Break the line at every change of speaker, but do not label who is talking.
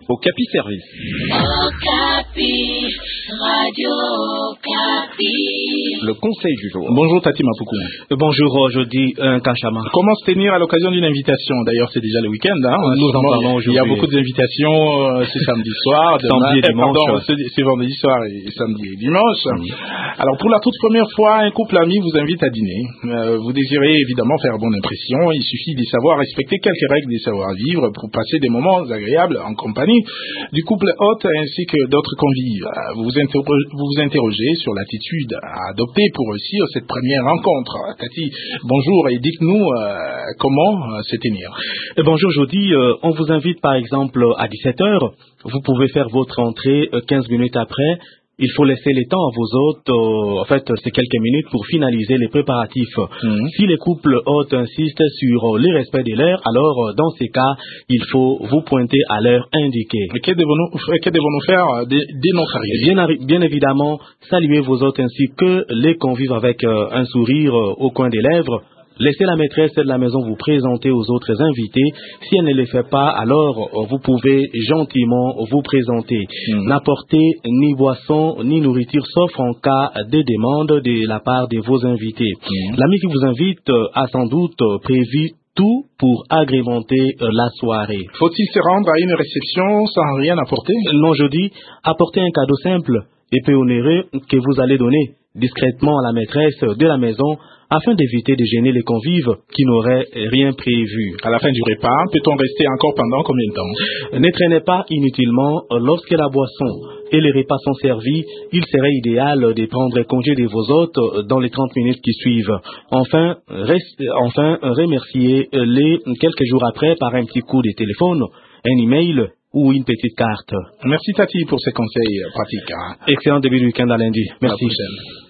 Okapi Service.
Okapi, Radio Okapi.
Le conseil du jour.
Bonjour Tati Mapoukou.
Bonjour, aujourd'hui Kachama.
Comment se tenir à l'occasion d'une invitation? D'ailleurs, c'est déjà le week-end.
Nous en parlons aujourd'hui.
Il y a beaucoup d'invitations ce samedi soir,
samedi et dimanche.
C'est vendredi soir et samedi et dimanche. Alors, pour la toute première fois, un couple ami vous invite à dîner. Vous désirez évidemment faire bonne impression. Il suffit de savoir respecter quelques règles des savoir-vivre pour passer des moments agréables en compagnie du couple hôte ainsi que d'autres convives. Vous vous interrogez sur l'attitude à adopter pour réussir cette première rencontre. Tati, bonjour et dites-nous comment se tenir.
Bonjour Jody, on vous invite par exemple à 17h. Vous pouvez faire votre entrée 15 minutes après. Il faut laisser le temps à vos hôtes, en fait, c'est quelques minutes pour finaliser les préparatifs. Si les couples hôtes insistent sur le respect de l'heure, alors dans ces cas, il faut vous pointer à l'heure indiquée.
Que devons-nous faire dès notre arrivée?
Bien évidemment, saluer vos hôtes ainsi que les convives avec un sourire au coin des lèvres. Laissez la maîtresse de la maison vous présenter aux autres invités. Si elle ne le fait pas, alors vous pouvez gentiment vous présenter. N'apportez ni boisson ni nourriture sauf en cas de demande de la part de vos invités. L'ami qui vous invite a sans doute prévu tout pour agrémenter la soirée.
Faut-il se rendre à une réception sans rien apporter?
Non, je dis, apportez un cadeau simple et peu onéreux que vous allez donner discrètement à la maîtresse de la maison afin d'éviter de gêner les convives qui n'auraient rien prévu.
À la fin du repas, peut-on rester encore pendant combien de temps?
Ne traînez pas inutilement. Lorsque la boisson et les repas sont servis, il serait idéal de prendre congé de vos hôtes dans les 30 minutes qui suivent. Enfin, remerciez-les quelques jours après par un petit coup de téléphone, un email ou une petite carte.
Merci Tati pour ces conseils pratiques.
Excellent début du week-end à lundi. Merci.
À la prochaine.